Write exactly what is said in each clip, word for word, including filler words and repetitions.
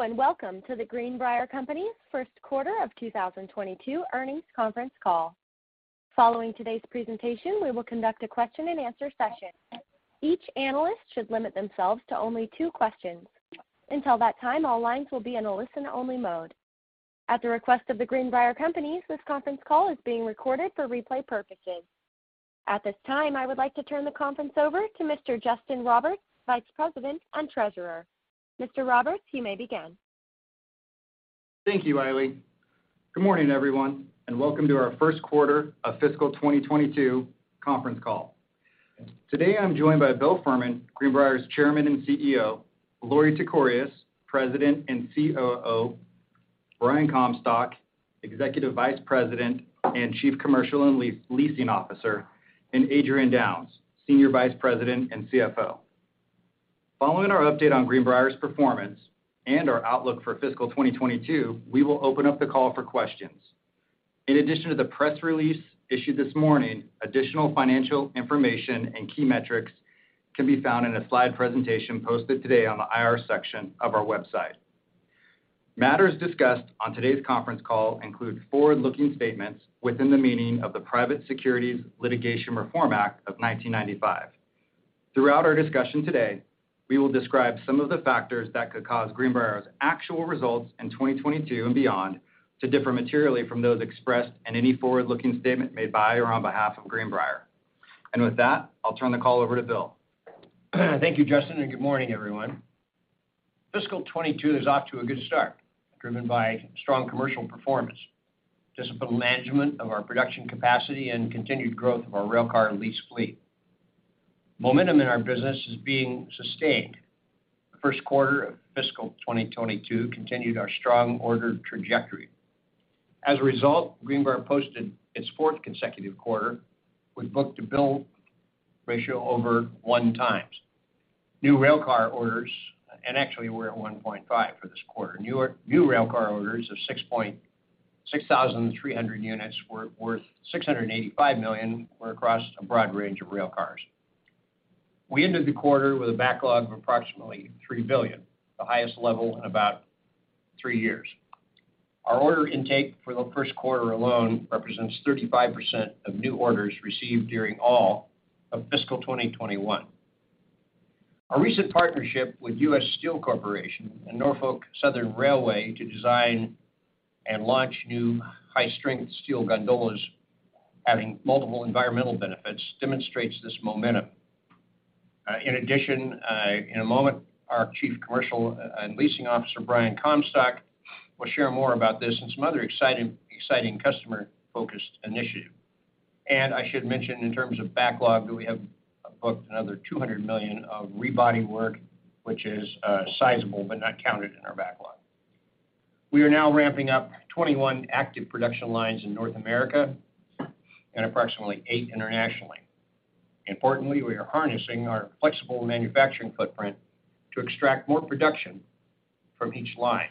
and welcome to the Greenbrier Company's first quarter of two thousand twenty-two earnings conference call. Following today's presentation, we will conduct a question and answer session. Each analyst should limit themselves to only two questions. Until that time, all lines will be in a listen-only mode. At the request of the Greenbrier Companies, this conference call is being recorded for replay purposes. At this time, I would like to turn the conference over to Mister Justin Roberts, Vice President and Treasurer. Mister Roberts, you may begin. Thank you, Eiley. Good morning, everyone, and welcome to our first quarter of fiscal twenty twenty-two conference call. Today, I'm joined by Bill Furman, Greenbrier's Chairman and C E O, Lorie Tekorius, President and C O O, Brian Comstock, Executive Vice President and Chief Commercial and Leasing Officer, and Adrian Downs, Senior Vice President and C F O. Following our update on Greenbrier's performance and our outlook for fiscal twenty twenty-two, we will open up the call for questions. In addition to the press release issued this morning, additional financial information and key metrics can be found in a slide presentation posted today on the I R section of our website. Matters discussed on today's conference call include forward-looking statements within the meaning of the Private Securities Litigation Reform Act of nineteen ninety-five. Throughout our discussion today, we will describe some of the factors that could cause Greenbrier's actual results in twenty twenty-two and beyond to differ materially from those expressed in any forward-looking statement made by or on behalf of Greenbrier. And with that, I'll turn the call over to Bill. Thank you, Justin, and good morning, everyone. Fiscal twenty-two is off to a good start, driven by strong commercial performance, disciplined management of our production capacity, and continued growth of our railcar lease fleet. Momentum in our business is being sustained. The first quarter of fiscal twenty twenty-two continued our strong order trajectory. As a result, Greenbrier posted its fourth consecutive quarter with book-to-bill ratio over one times. New railcar orders, and actually we're at one point five for this quarter. New, new railcar orders of six thousand three hundred units were worth six hundred eighty-five million dollars were across a broad range of railcars. We ended the quarter with a backlog of approximately three billion dollars, the highest level in about three years. Our order intake for the first quarter alone represents thirty-five percent of new orders received during all of fiscal twenty twenty-one. Our recent partnership with U S Steel Corporation and Norfolk Southern Railway to design and launch new high-strength steel gondolas having multiple environmental benefits demonstrates this momentum. Uh, in addition, uh, in a moment, our Chief Commercial and Leasing Officer, Brian Comstock, will share more about this and some other exciting, exciting customer-focused initiatives. And I should mention, in terms of backlog, that we have booked another two hundred million dollars of rebody work, which is uh, sizable but not counted in our backlog. We are now ramping up twenty-one active production lines in North America and approximately eight internationally. Importantly, we are harnessing our flexible manufacturing footprint to extract more production from each line.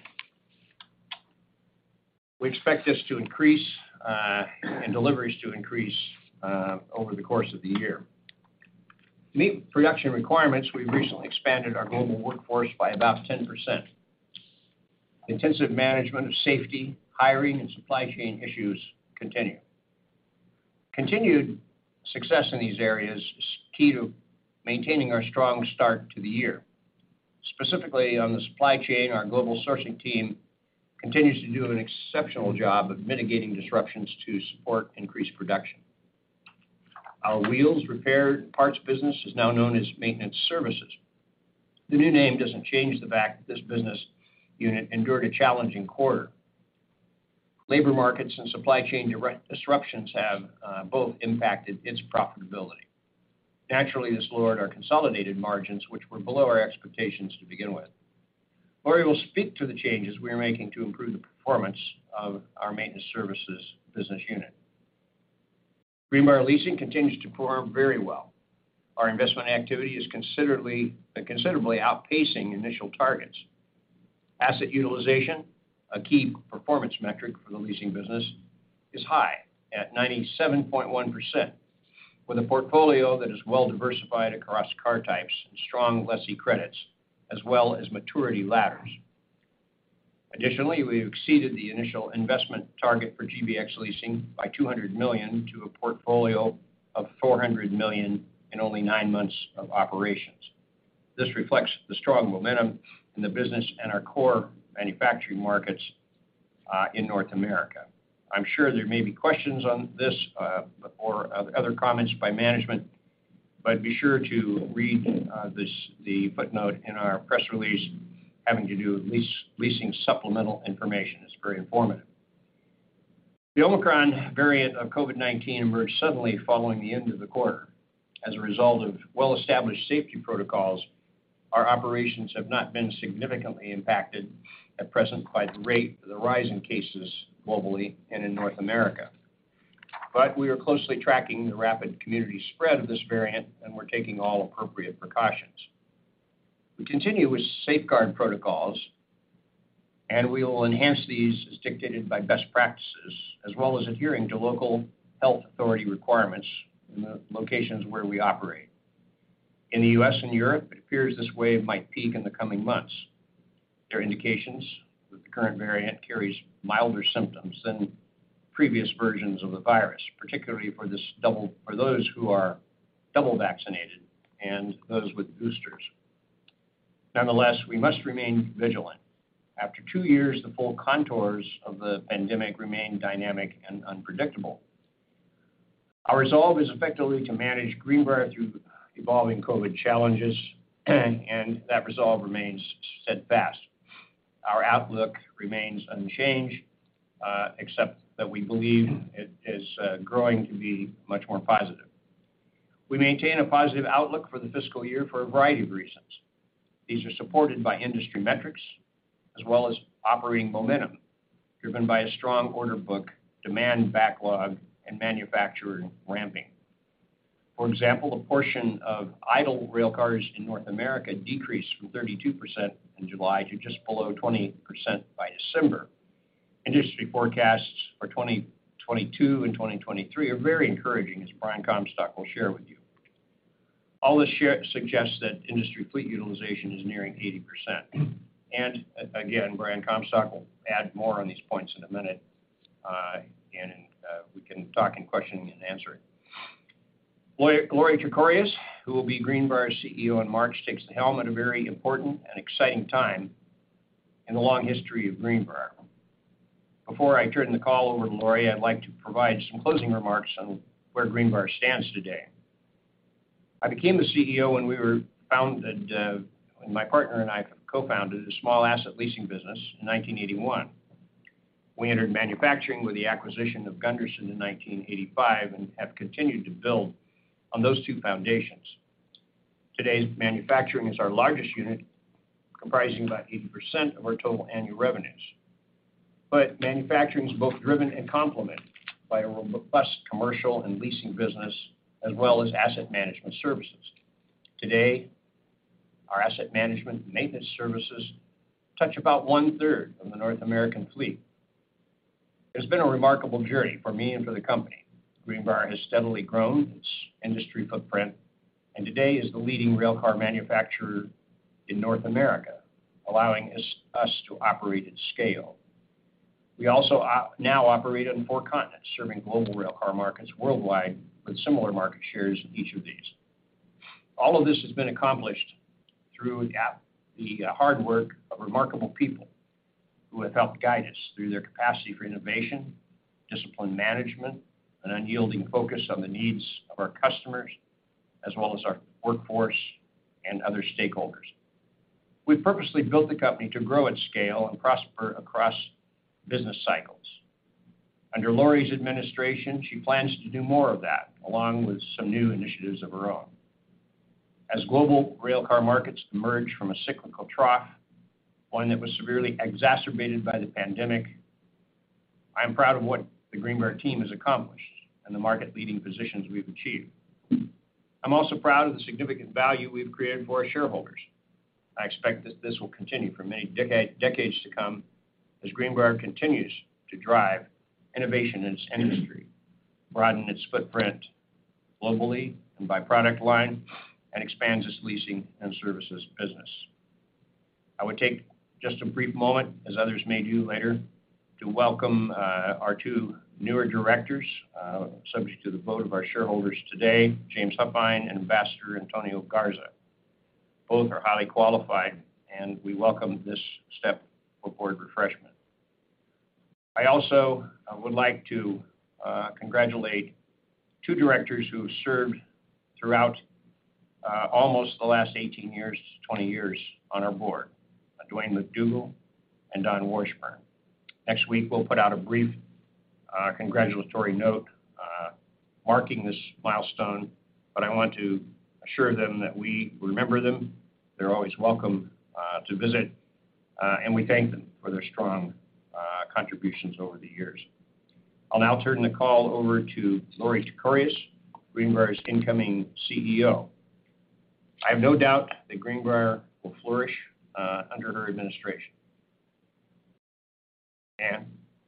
We expect this to increase uh, and deliveries to increase uh, over the course of the year. To meet production requirements, we've recently expanded our global workforce by about ten percent. Intensive management of safety, hiring, and supply chain issues continue. Continued success in these areas is key to maintaining our strong start to the year. Specifically on the supply chain, our global sourcing team continues to do an exceptional job of mitigating disruptions to support increased production. Our wheels, repair, and parts business is now known as Maintenance Services. The new name doesn't change the fact that this business unit endured a challenging quarter. Labor markets and supply chain disruptions have uh, both impacted its profitability. Naturally, this lowered our consolidated margins, which were below our expectations to begin with. Lorie will speak to the changes we are making to improve the performance of our maintenance services business unit. Greenbrier Leasing continues to perform very well. Our investment activity is considerably, considerably outpacing initial targets. Asset utilization, a key performance metric for the leasing business, is high at ninety-seven point one percent, with a portfolio that is well diversified across car types and strong lessee credits, as well as maturity ladders. Additionally, we exceeded the initial investment target for G B X Leasing by two hundred million dollars to a portfolio of four hundred million dollars in only nine months of operations. This reflects the strong momentum in the business and our core manufacturing markets uh, in North America. I'm sure there may be questions on this uh, or other comments by management, but be sure to read uh, this, the footnote in our press release having to do with lease, leasing supplemental information. It's very informative. The Omicron variant of COVID nineteen emerged suddenly following the end of the quarter. As a result of well-established safety protocols, our operations have not been significantly impacted at present by the rate of the rise in cases globally and in North America. But we are closely tracking the rapid community spread of this variant, and we're taking all appropriate precautions. We continue with safeguard protocols, and we will enhance these as dictated by best practices, as well as adhering to local health authority requirements in the locations where we operate. In the U S and Europe, it appears this wave might peak in the coming months. There are indications that the current variant carries milder symptoms than previous versions of the virus, particularly for this double for those who are double vaccinated and those with boosters. Nonetheless, we must remain vigilant. After two years, the full contours of the pandemic remain dynamic and unpredictable. Our resolve is effectively to manage Greenbrier through evolving COVID challenges, and that resolve remains steadfast. Our outlook remains unchanged, uh, except that we believe it is uh, growing to be much more positive. We maintain a positive outlook for the fiscal year for a variety of reasons. These are supported by industry metrics, as well as operating momentum, driven by a strong order book, demand backlog, and manufacturing ramping. For example, the portion of idle rail cars in North America decreased from thirty-two percent in July to just below twenty percent by December. Industry forecasts for twenty twenty-two and twenty twenty-three are very encouraging, as Brian Comstock will share with you. All this share suggests that industry fleet utilization is nearing eighty percent. And again, Brian Comstock will add more on these points in a minute, uh, and uh, we can talk in questioning and answering. Lorie Tekorius, who will be Greenbrier's C E O in March, takes the helm at a very important and exciting time in the long history of Greenbrier. Before I turn the call over to Lorie, I'd like to provide some closing remarks on where Greenbrier stands today. I became the C E O when we were founded, uh, when my partner and I co-founded a small asset leasing business in nineteen eighty-one. We entered manufacturing with the acquisition of Gunderson in nineteen eighty-five and have continued to build on those two foundations. Today's manufacturing is our largest unit, comprising about eighty percent of our total annual revenues. But manufacturing is both driven and complemented by a robust commercial and leasing business, as well as asset management services. Today, our asset management and maintenance services touch about one-third of the North American fleet. It's been a remarkable journey for me and for the company. Greenbrier has steadily grown its industry footprint, and today is the leading railcar manufacturer in North America, allowing us, us to operate at scale. We also op- now operate on four continents, serving global railcar markets worldwide with similar market shares in each of these. All of this has been accomplished through the hard work of remarkable people who have helped guide us through their capacity for innovation, disciplined management, an unyielding focus on the needs of our customers, as well as our workforce and other stakeholders. We've purposely built the company to grow at scale and prosper across business cycles. Under Lorie's administration, she plans to do more of that, along with some new initiatives of her own. As global railcar markets emerge from a cyclical trough, one that was severely exacerbated by the pandemic, I'm proud of what the Greenbrier team has accomplished and the market-leading positions we've achieved. I'm also proud of the significant value we've created for our shareholders. I expect that this will continue for many decade, decades to come as Greenbrier continues to drive innovation in its industry, broaden its footprint globally and by product line, and expands its leasing and services business. I would take just a brief moment, as others may do later, to welcome uh, our two newer directors, uh, subject to the vote of our shareholders today, James Huffine and Ambassador Antonio Garza. Both are highly qualified, and we welcome this step for board refreshment. I also uh, would like to uh, congratulate two directors who have served throughout uh, almost the last eighteen years, twenty years on our board, uh, Dwayne McDougall and Don Washburn. Next week, we'll put out a brief uh, congratulatory note uh, marking this milestone, but I want to assure them that we remember them. They're always welcome uh, to visit, uh, and we thank them for their strong uh, contributions over the years. I'll now turn the call over to Lori Tekorius, Greenbrier's incoming C E O. I have no doubt that Greenbrier will flourish uh, under her administration. And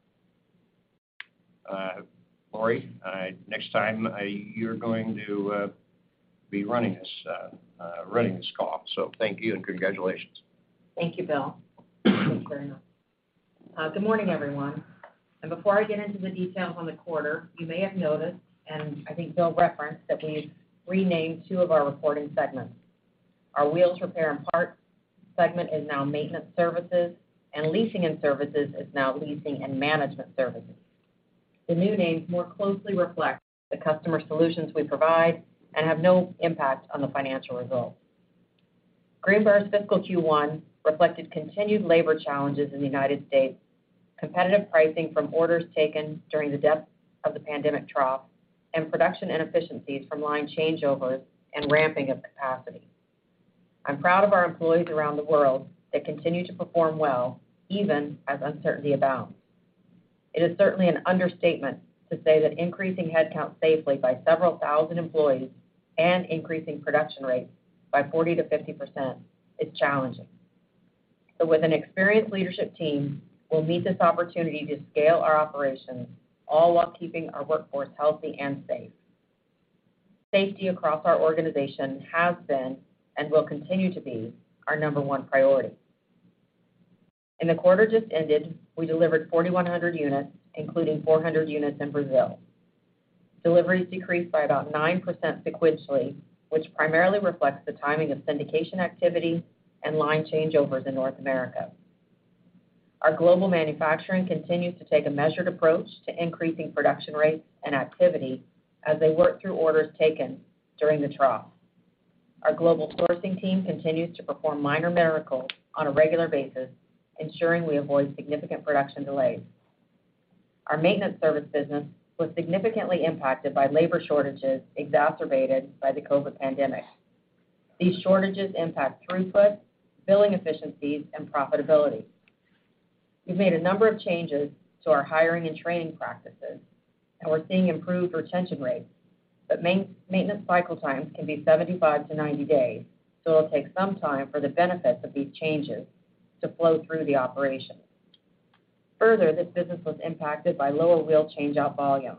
uh, Lori, uh, next time uh, you're going to uh, be running this uh, uh, running this call. So thank you and congratulations. Thank you, Bill. Thank you very much. Uh, good morning, everyone. And before I get into the details on the quarter, you may have noticed, and I think Bill referenced, that we've renamed two of our reporting segments. Our Wheels Repair and Parts segment is now Maintenance Services, and Leasing and Services is now Leasing and Management Services. The new names more closely reflect the customer solutions we provide and have no impact on the financial results. Greenbrier's fiscal Q one reflected continued labor challenges in the United States, competitive pricing from orders taken during the depth of the pandemic trough, and production inefficiencies from line changeovers and ramping of capacity. I'm proud of our employees around the world that continue to perform well, even as uncertainty abounds. It is certainly an understatement to say that increasing headcount safely by several thousand employees and increasing production rates by forty to fifty percent is challenging. But with an experienced leadership team, we'll meet this opportunity to scale our operations, all while keeping our workforce healthy and safe. Safety across our organization has been and will continue to be our number one priority. In the quarter just ended, we delivered forty-one hundred units, including four hundred units in Brazil. Deliveries decreased by about nine percent sequentially, which primarily reflects the timing of syndication activity and line changeovers in North America. Our global manufacturing continues to take a measured approach to increasing production rates and activity as they work through orders taken during the trough. Our global sourcing team continues to perform minor miracles on a regular basis, ensuring we avoid significant production delays. Our maintenance service business was significantly impacted by labor shortages exacerbated by the COVID pandemic. These shortages impact throughput, billing efficiencies, and profitability. We've made a number of changes to our hiring and training practices, and we're seeing improved retention rates, but main, maintenance cycle times can be seventy-five to ninety days, so it'll take some time for the benefits of these changes to flow through the operation. Further, this business was impacted by lower wheel changeout volumes.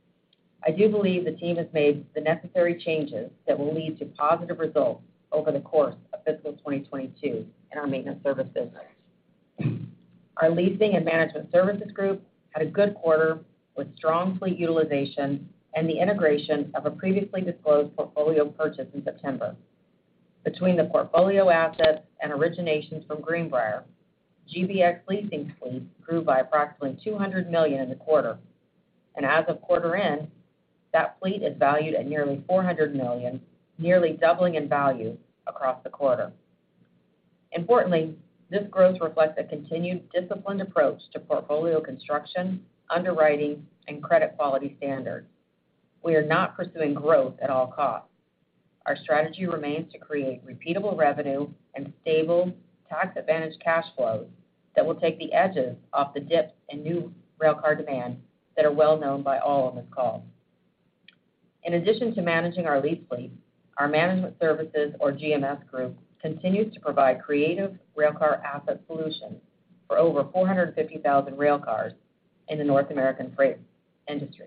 I do believe the team has made the necessary changes that will lead to positive results over the course of fiscal twenty twenty-two in our maintenance service business. Our Leasing and Management Services group had a good quarter with strong fleet utilization and the integration of a previously disclosed portfolio purchase in September. Between the portfolio assets and originations from Greenbrier, G B X Leasing's fleet grew by approximately two hundred million dollars in the quarter, and as of quarter end, that fleet is valued at nearly four hundred million dollars, nearly doubling in value across the quarter. Importantly, this growth reflects a continued disciplined approach to portfolio construction, underwriting, and credit quality standards. We are not pursuing growth at all costs. Our strategy remains to create repeatable revenue and stable, tax-advantaged cash flows that will take the edges off the dips in new railcar demand that are well known by all on this call. In addition to managing our lease fleet, our Management Services, or G M S group, continues to provide creative railcar asset solutions for over four hundred fifty thousand railcars in the North American freight industry.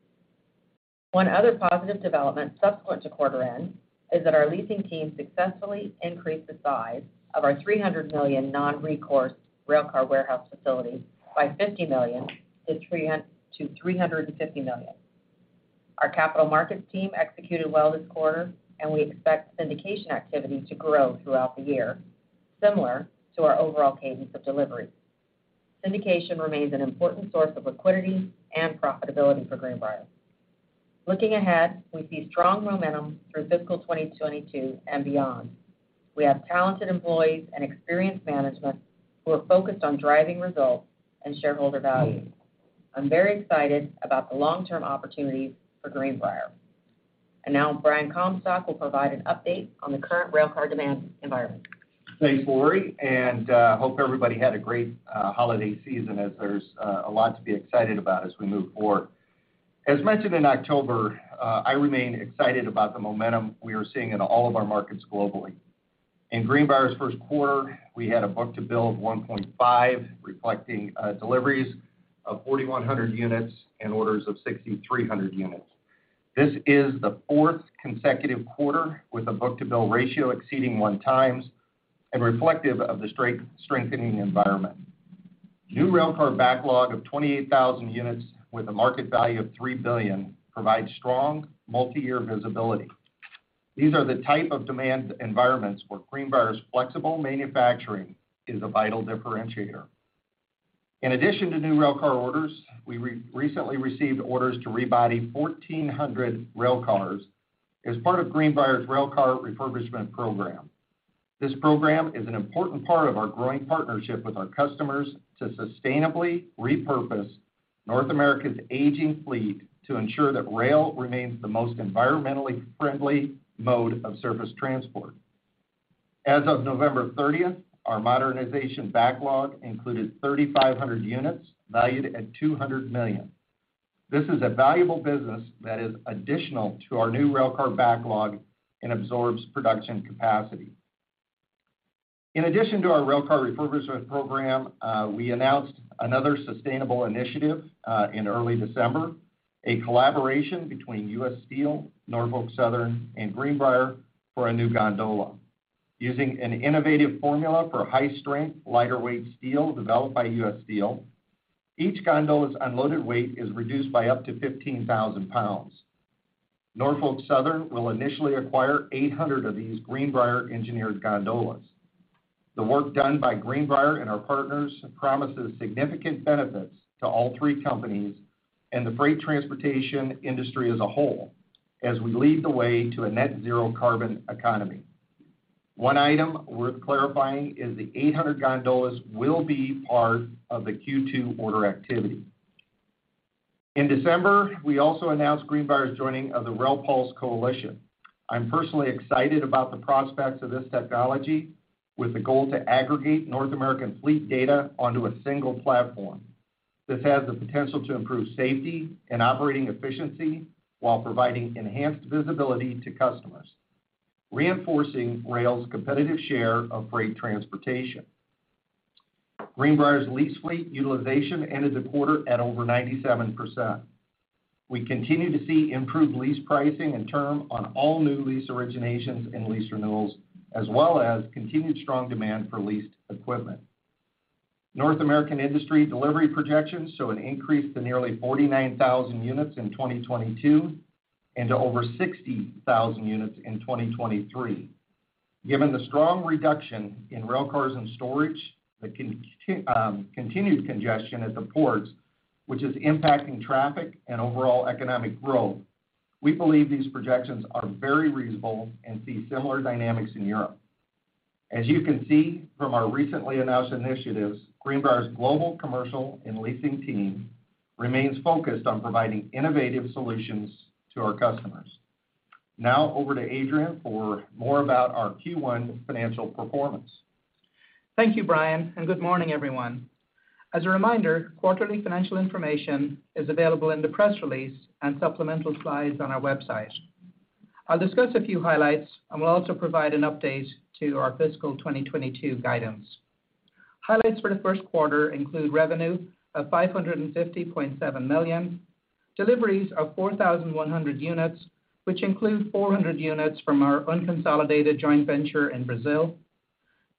One other positive development subsequent to quarter end is that our leasing team successfully increased the size of our three hundred million dollars non-recourse railcar warehouse facility by fifty million dollars to three hundred fifty million dollars. Our capital markets team executed well this quarter, and we expect syndication activity to grow throughout the year, similar to our overall cadence of delivery. Syndication remains an important source of liquidity and profitability for Greenbrier. Looking ahead, we see strong momentum through fiscal twenty twenty-two and beyond. We have talented employees and experienced management who are focused on driving results and shareholder value. I'm very excited about the long-term opportunities for Greenbrier. And now Brian Comstock will provide an update on the current railcar demand environment. Thanks, Lori, and uh, hope everybody had a great uh, holiday season, as there's uh, a lot to be excited about as we move forward. As mentioned in October, uh, I remain excited about the momentum we are seeing in all of our markets globally. In Greenbrier's first quarter, we had a book-to-bill of one point five, reflecting uh, deliveries of forty-one hundred units and orders of sixty-three hundred units. This is the fourth consecutive quarter with a book-to-bill ratio exceeding one times and reflective of the straight, strengthening environment. New railcar backlog of twenty-eight thousand units with a market value of three billion dollars provides strong multi-year visibility. These are the type of demand environments where Greenbrier's flexible manufacturing is a vital differentiator. In addition to new railcar orders, we re- recently received orders to rebody fourteen hundred railcars as part of Greenbrier's railcar refurbishment program. This program is an important part of our growing partnership with our customers to sustainably repurpose North America's aging fleet to ensure that rail remains the most environmentally friendly mode of surface transport. As of November thirtieth, our modernization backlog included thirty-five hundred units valued at two hundred million dollars. This is a valuable business that is additional to our new railcar backlog and absorbs production capacity. In addition to our railcar refurbishment program, uh, we announced another sustainable initiative uh, in early December, a collaboration between U S Steel, Norfolk Southern, and Greenbrier for a new gondola. Using an innovative formula for high-strength, lighter-weight steel developed by U S Steel, each gondola's unloaded weight is reduced by up to fifteen thousand pounds. Norfolk Southern will initially acquire eight hundred of these Greenbrier-engineered gondolas. The work done by Greenbrier and our partners promises significant benefits to all three companies and the freight transportation industry as a whole, as we lead the way to a net zero carbon economy. One item worth clarifying is the eight hundred gondolas will be part of the Q two order activity. In December, we also announced Greenbrier's joining of the RailPulse Coalition. I'm personally excited about the prospects of this technology, with the goal to aggregate North American fleet data onto a single platform. This has the potential to improve safety and operating efficiency while providing enhanced visibility to customers, reinforcing rail's competitive share of freight transportation. Greenbrier's lease fleet utilization ended the quarter at over ninety-seven percent. We continue to see improved lease pricing and term on all new lease originations and lease renewals, as well as continued strong demand for leased equipment. North American industry delivery projections show an increase to nearly forty-nine thousand units in twenty twenty-two and to over sixty thousand units in twenty twenty-three. Given the strong reduction in railcars and storage, the con- um, continued congestion at the ports, which is impacting traffic and overall economic growth, we believe these projections are very reasonable and see similar dynamics in Europe. As you can see from our recently announced initiatives, Greenbrier's global commercial and leasing team remains focused on providing innovative solutions to our customers. Now over to Adrian for more about our Q one financial performance. Thank you, Brian, and good morning, everyone. As a reminder, quarterly financial information is available in the press release and supplemental slides on our website. I'll discuss a few highlights and will also provide an update to our fiscal twenty twenty-two guidance. Highlights for the first quarter include revenue of five hundred fifty point seven million dollars, deliveries of four thousand one hundred units, which include four hundred units from our unconsolidated joint venture in Brazil,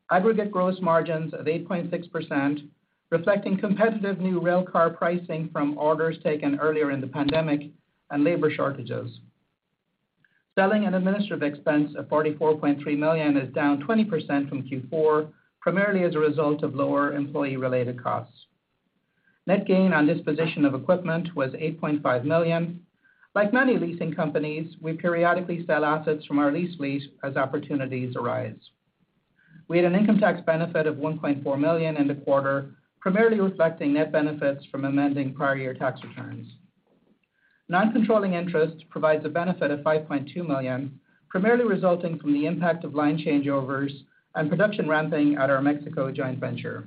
Aggregate gross margins of eight point six percent, reflecting competitive new railcar pricing from orders taken earlier in the pandemic and labor shortages. Selling and administrative expense of forty-four point three million dollars is down twenty percent from Q four, primarily as a result of lower employee-related costs. Net gain on disposition of equipment was eight point five million dollars. Like many leasing companies, we periodically sell assets from our lease fleet as opportunities arise. We had an income tax benefit of one point four million dollars in the quarter, primarily reflecting net benefits from amending prior year tax returns. Non-controlling interest provides a benefit of five point two million dollars, primarily resulting from the impact of line changeovers and production ramping at our Mexico joint venture.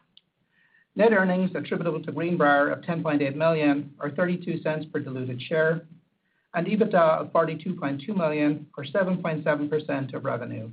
Net earnings attributable to Greenbrier of ten point eight million dollars or thirty-two cents per diluted share, and EBITDA of forty-two point two million dollars or seven point seven percent of revenue.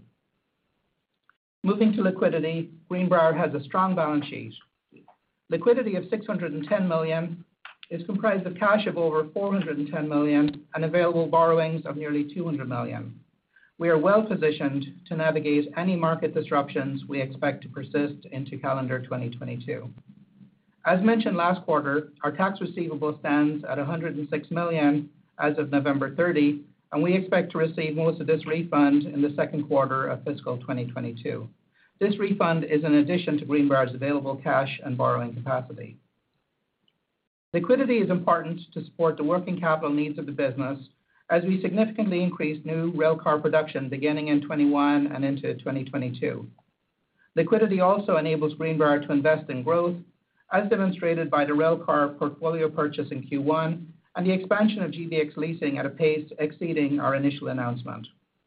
Moving to liquidity, Greenbrier has a strong balance sheet. Liquidity of six hundred ten million dollars is comprised of cash of over four hundred ten million dollars and available borrowings of nearly two hundred million dollars. We are well positioned to navigate any market disruptions we expect to persist into calendar twenty twenty-two. As mentioned last quarter, our tax receivable stands at one hundred six million dollars as of November thirtieth, and we expect to receive most of this refund in the second quarter of fiscal twenty twenty-two. This refund is in addition to Greenbrier's available cash and borrowing capacity. Liquidity is important to support the working capital needs of the business as we significantly increase new railcar production beginning in twenty-one and into twenty twenty-two. Liquidity also enables Greenbrier to invest in growth, as demonstrated by the railcar portfolio purchase in Q one and the expansion of G B X leasing at a pace exceeding our initial announcement.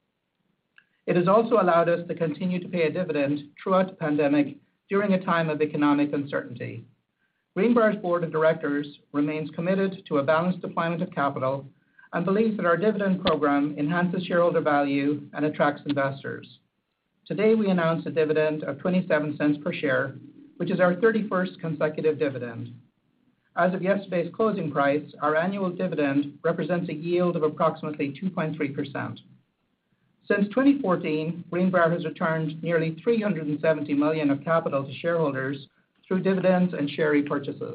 It has also allowed us to continue to pay a dividend throughout the pandemic during a time of economic uncertainty. Greenbrier's board of directors remains committed to a balanced deployment of capital and believes that our dividend program enhances shareholder value and attracts investors. Today, we announced a dividend of twenty-seven cents per share, which is our thirty-first consecutive dividend. As of yesterday's closing price, our annual dividend represents a yield of approximately two point three percent. Since twenty fourteen, Greenbrier has returned nearly three hundred seventy million dollars of capital to shareholders through dividends and share repurchases.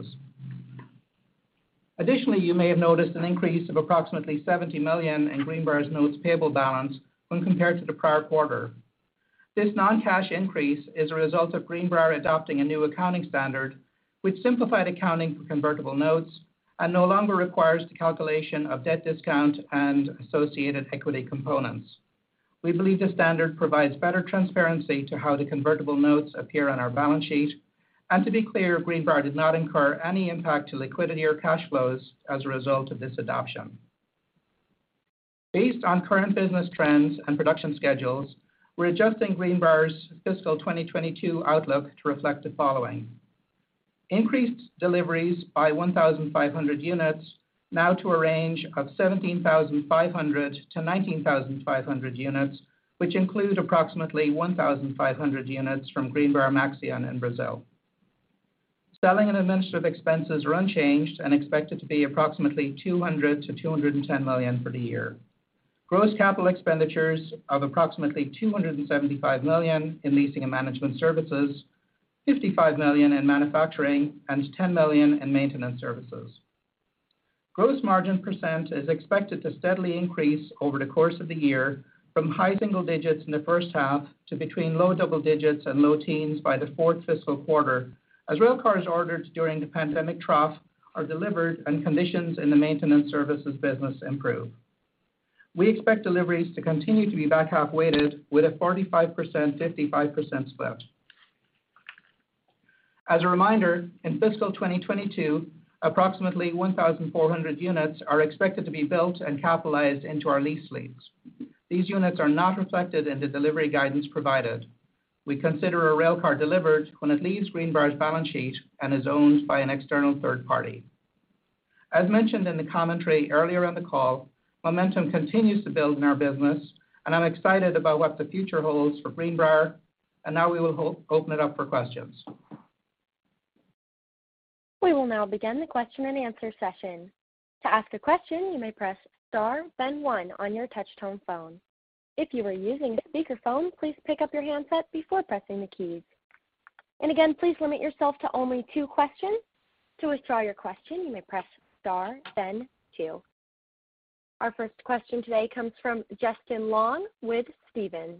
Additionally, you may have noticed an increase of approximately seventy million dollars in Greenbrier's notes payable balance when compared to the prior quarter. This non-cash increase is a result of Greenbrier adopting a new accounting standard, which simplified accounting for convertible notes and no longer requires the calculation of debt discount and associated equity components. We believe the standard provides better transparency to how the convertible notes appear on our balance sheet. And to be clear, Greenbrier did not incur any impact to liquidity or cash flows as a result of this adoption. Based on current business trends and production schedules, we're adjusting Greenbrier's fiscal twenty twenty-two outlook to reflect the following. Increased deliveries by one thousand five hundred units, now to a range of seventeen thousand five hundred to nineteen thousand five hundred units, which include approximately one thousand five hundred units from Greenbrier Maxion in Brazil. Selling and administrative expenses are unchanged and expected to be approximately two hundred to two hundred ten million for the year. Gross capital expenditures of approximately two hundred seventy-five million in leasing and management services, fifty-five million in manufacturing, and ten million in maintenance services. Gross margin percent is expected to steadily increase over the course of the year from high single digits in the first half to between low double digits and low teens by the fourth fiscal quarter, as railcars ordered during the pandemic trough are delivered and conditions in the maintenance services business improve. We expect deliveries to continue to be back half weighted with a forty-five percent, fifty-five percent split. As a reminder, in fiscal twenty twenty-two, approximately one thousand four hundred units are expected to be built and capitalized into our lease fleets. These units are not reflected in the delivery guidance provided. We consider a railcar delivered when it leaves Greenbrier's balance sheet and is owned by an external third party. As mentioned in the commentary earlier on the call, momentum continues to build in our business, and I'm excited about what the future holds for Greenbrier. And now we will ho- open it up for questions. We will now begin the question and answer session. To ask a question, you may press star, then one on your touch-tone phone. If you are using a speakerphone, please pick up your handset before pressing the keys. And again, please limit yourself to only two questions. To withdraw your question, you may press star, then two. Our first question today comes from Justin Long with Stephens.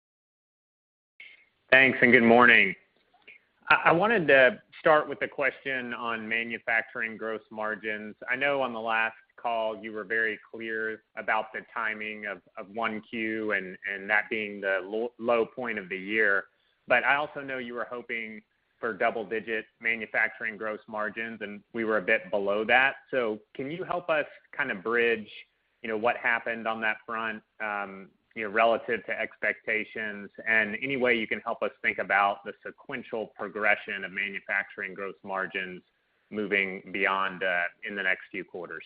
Thanks, and good morning. I wanted to start with a question on manufacturing gross margins. I know on the last call you were very clear about the timing of, of one Q and, and that being the low, low point of the year. But I also know you were hoping for double-digit manufacturing gross margins, and we were a bit below that. So can you help us kind of bridge, you know, what happened on that front, um, you know, relative to expectations, and any way you can help us think about the sequential progression of manufacturing gross margins moving beyond uh, in the next few quarters?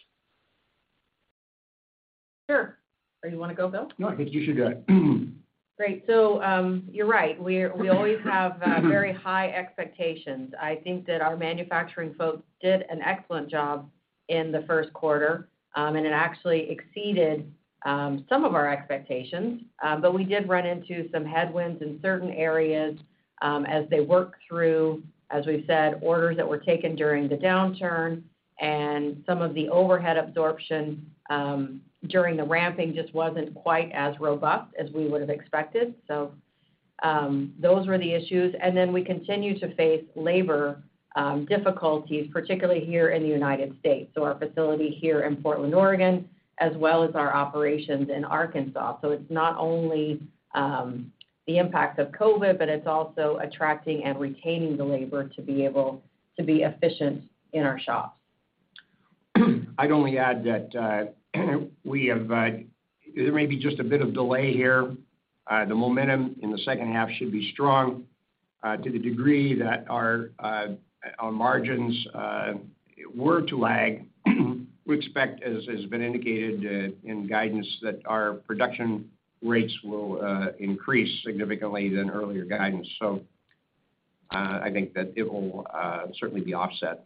Sure. Or you want to go, Bill? No, I think you should do it. Great. So um, you're right. We we always have uh, very high expectations. I think that our manufacturing folks did an excellent job in the first quarter, um, and it actually exceeded um, some of our expectations. Um, but we did run into some headwinds in certain areas um, as they work through, as we've said, orders that were taken during the downturn, and some of the overhead absorption um, during the ramping just wasn't quite as robust as we would have expected. So um, those were the issues. And then we continue to face labor um, difficulties, particularly here in the United States. So our facility here in Portland, Oregon, as well as our operations in Arkansas. So it's not only um, the impact of COVID, but it's also attracting and retaining the labor to be able to be efficient in our shops. I'd only add that uh, we have, uh, there may be just a bit of delay here. Uh, the momentum in the second half should be strong uh, to the degree that our, uh, our margins uh, were to lag. We expect, as has been indicated uh, in guidance, that our production rates will uh, increase significantly than earlier guidance. So uh, I think that it will uh, certainly be offset.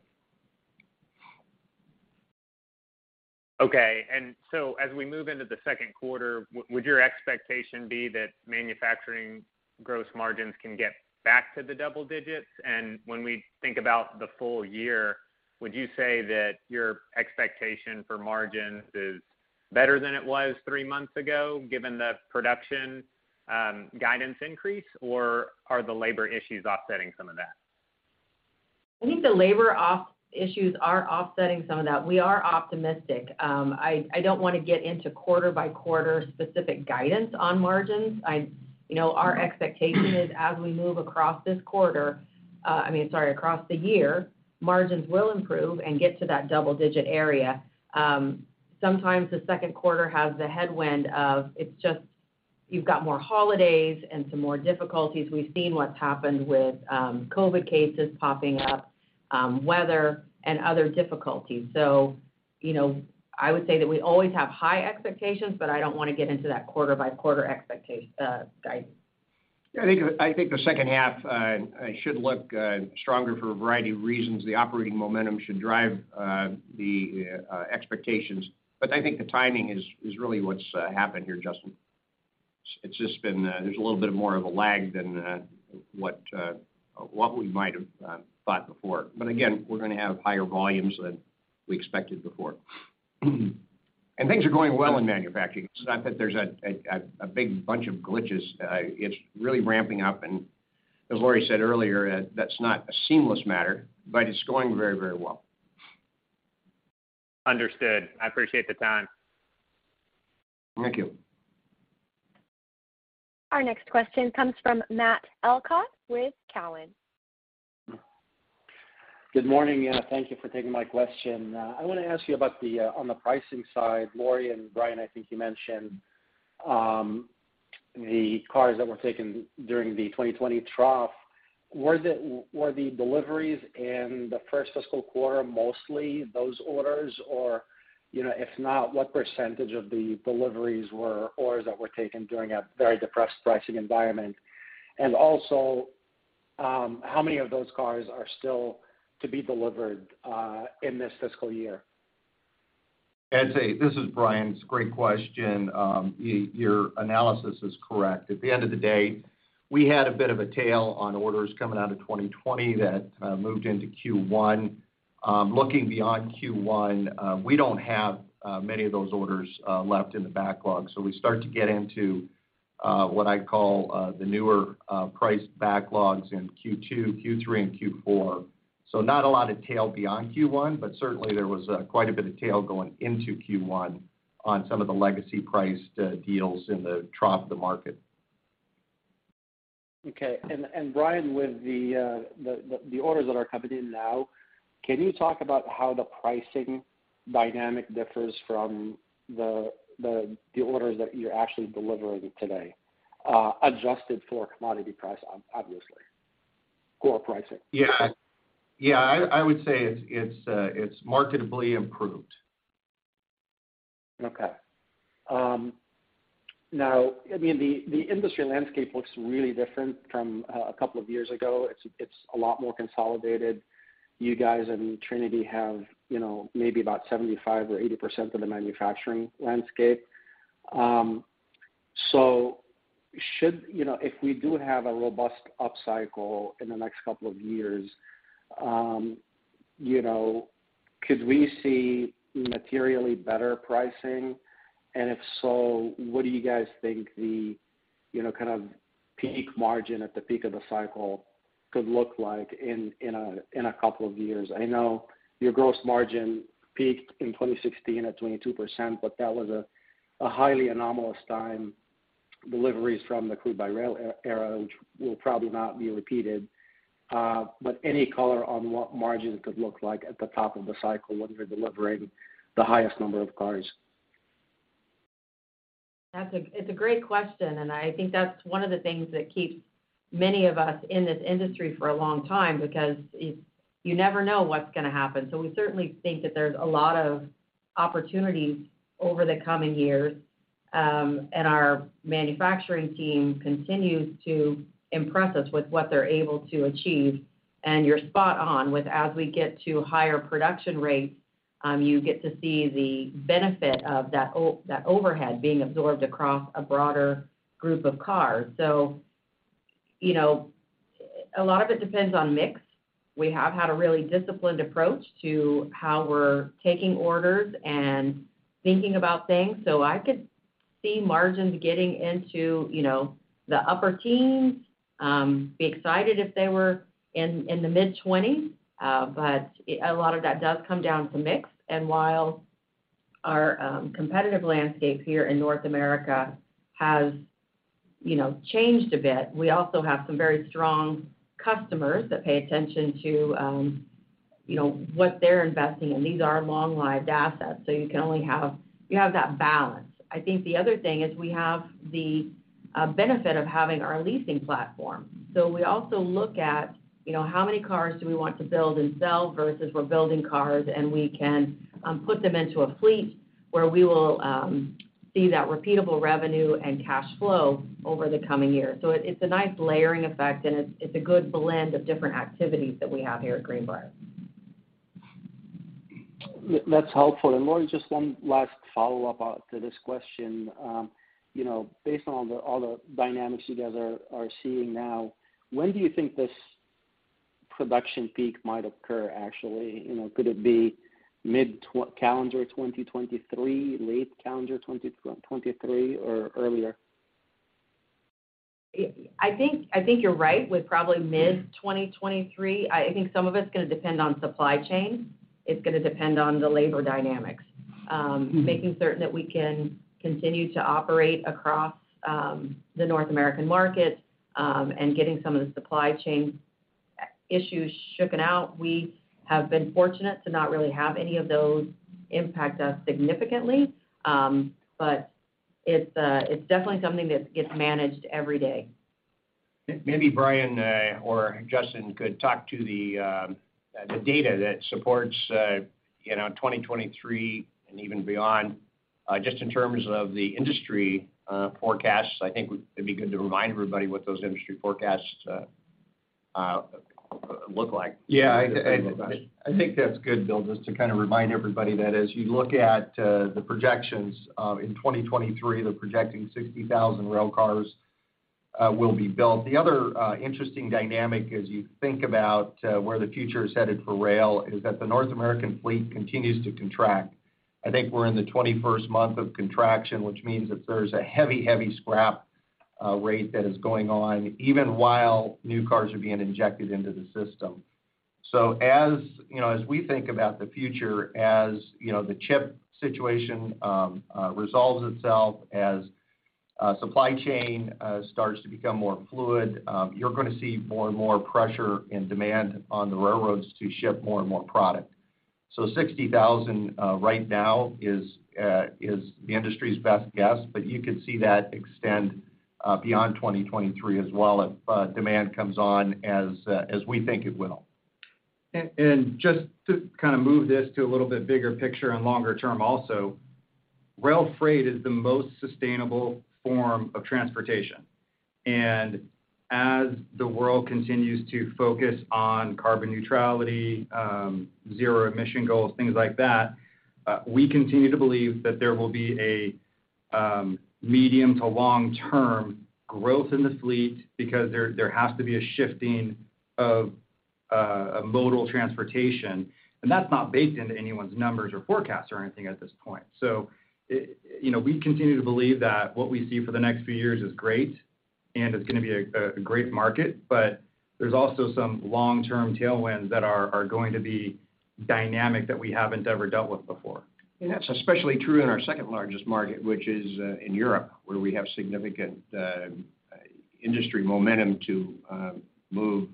Okay, and so as we move into the second quarter, w- would your expectation be that manufacturing gross margins can get back to the double digits? And when we think about the full year, would you say that your expectation for margins is better than it was three months ago, given the production um, guidance increase, or are the labor issues offsetting some of that? I think the labor off issues are offsetting some of that. We are optimistic. Um, I, I don't want to get into quarter by quarter specific guidance on margins. I, you know, our expectation is as we move across this quarter, uh, I mean, sorry, across the year, margins will improve and get to that double digit area. Um, sometimes the second quarter has the headwind of it's just, you've got more holidays and some more difficulties. We've seen what's happened with um, COVID cases popping up. Um, weather, and other difficulties. So, you know, I would say that we always have high expectations, but I don't want to get into that quarter by quarter expectation uh, guidance. I think I think the second half uh, should look uh, stronger for a variety of reasons. The operating momentum should drive uh, the uh, expectations, but I think the timing is is really what's uh, happened here, Justin. It's just been uh, there's a little bit more of a lag than uh, what uh, what we might have uh, thought before. But again, we're going to have higher volumes than we expected before. And things are going well in manufacturing. It's not that there's a, a, a big bunch of glitches. Uh, it's really ramping up. And as Lori said earlier, uh, that's not a seamless matter, but it's going very, very well. Understood. I appreciate the time. Thank you. Our next question comes from Matt Elkott with Cowen. Good morning. Uh, thank you for taking my question. Uh, I want to ask you about the uh, on the pricing side. Lori and Brian, I think you mentioned um, the cars that were taken during the twenty twenty trough. Were the were the deliveries in the first fiscal quarter mostly those orders, or you know, if not, what percentage of the deliveries were orders that were taken during a very depressed pricing environment? And also, um, how many of those cars are still to be delivered uh, in this fiscal year? I'd say, this is Brian. It's a great question. Um, y- your analysis is correct. At the end of the day, we had a bit of a tail on orders coming out of twenty twenty that uh, moved into Q one. Um, looking beyond Q one, uh, we don't have uh, many of those orders uh, left in the backlog. So we start to get into uh, what I call uh, the newer uh, priced backlogs in Q two, Q three, and Q four. So not a lot of tail beyond Q one, but certainly there was uh, quite a bit of tail going into Q one on some of the legacy priced uh, deals in the trough of the market. Okay. And and Brian, with the, uh, the the the orders that are coming in now, can you talk about how the pricing dynamic differs from the the the orders that you're actually delivering today, uh, adjusted for commodity price, obviously, core pricing? Yeah. Yeah, I, I would say it's it's uh, it's marketably improved. Okay. Um, now, I mean, the, the industry landscape looks really different from uh, a couple of years ago. It's it's a lot more consolidated. You guys and Trinity have, you know, maybe about seventy-five or eighty percent of the manufacturing landscape. Um, so, should you know, if we do have a robust upcycle in the next couple of years, Um, you know, could we see materially better pricing? And if so, what do you guys think the, you know, kind of peak margin at the peak of the cycle could look like in, in a in a couple of years? I know your gross margin peaked in twenty sixteen at twenty-two percent, but that was a, a highly anomalous time. Deliveries from the crude by rail era, which will probably not be repeated. Uh, but any color on what margins could look like at the top of the cycle when you're delivering the highest number of cars? That's a, it's a great question, and I think that's one of the things that keeps many of us in this industry for a long time, because it, you never know what's going to happen. So we certainly think that there's a lot of opportunities over the coming years, um, and our manufacturing team continues to impress us with what they're able to achieve. And you're spot on with, as we get to higher production rates, um, you get to see the benefit of that o- that overhead being absorbed across a broader group of cars. So, you know, a lot of it depends on mix. We have had a really disciplined approach to how we're taking orders and thinking about things. So I could see margins getting into, you know, the upper teens. Um, be excited if they were in, in the mid-twenties, uh, but it, a lot of that does come down to mix. And while our um, competitive landscape here in North America has, you know, changed a bit, we also have some very strong customers that pay attention to, um, you know, what they're investing in. These are long-lived assets, so you can only have, you have that balance. I think the other thing is we have the uh, benefit of having our leasing platform. So we also look at, you know, how many cars do we want to build and sell versus we're building cars and we can um, put them into a fleet where we will um, see that repeatable revenue and cash flow over the coming years. So it, it's a nice layering effect, and it's, it's a good blend of different activities that we have here at Greenbrier. That's helpful. And Lori, just one last follow-up to this question. Um, you know, based on all the, all the dynamics you guys are, are seeing now, when do you think this production peak might occur, actually? You know, could it be mid-calendar twenty twenty-three, late calendar twenty twenty-three, or earlier? I think I think you're right with probably mid twenty twenty-three. I think some of it's going to depend on supply chain. It's going to depend on the labor dynamics, um, mm-hmm. making certain that we can continue to operate across um, the North American market, um, and getting some of the supply chain issues shooken out. We have been fortunate to not really have any of those impact us significantly, um, but it's uh, it's definitely something that gets managed every day. Maybe Brian uh, or Justin could talk to the um, the data that supports uh, you know twenty twenty-three and even beyond, uh, just in terms of the industry uh, forecasts. I think it'd be good to remind everybody what those industry forecasts uh, uh, look like. Yeah, I, I, I think that's good, Bill, just to kind of remind everybody that as you look at uh, the projections uh, in twenty twenty-three, they're projecting sixty thousand rail cars uh, will be built. The other uh, interesting dynamic as you think about uh, where the future is headed for rail is that the North American fleet continues to contract. I think we're in the twenty-first month of contraction, which means that there's a heavy, heavy scrap uh, rate that is going on, even while new cars are being injected into the system. So as, you know, as we think about the future, as, you know, the chip situation um, uh, resolves itself, as uh, supply chain uh, starts to become more fluid, um, you're going to see more and more pressure and demand on the railroads to ship more and more product. So sixty thousand uh, right now is uh, is the industry's best guess, but you could see that extend uh, beyond twenty twenty-three as well if uh, demand comes on as uh, as we think it will. And, and just to kind of move this to a little bit bigger picture and longer term also, rail freight is the most sustainable form of transportation. And as the world continues to focus on carbon neutrality, um, zero emission goals, things like that, uh, we continue to believe that there will be a um, medium to long-term growth in the fleet because there, there has to be a shifting of uh, a modal transportation, and that's not baked into anyone's numbers or forecasts or anything at this point. So, it, you know, we continue to believe that what we see for the next few years is great, and it's going to be a, a great market, but there's also some long-term tailwinds that are, are going to be dynamic that we haven't ever dealt with before. And that's especially true in our second largest market, which is uh, in Europe, where we have significant uh, industry momentum to uh, move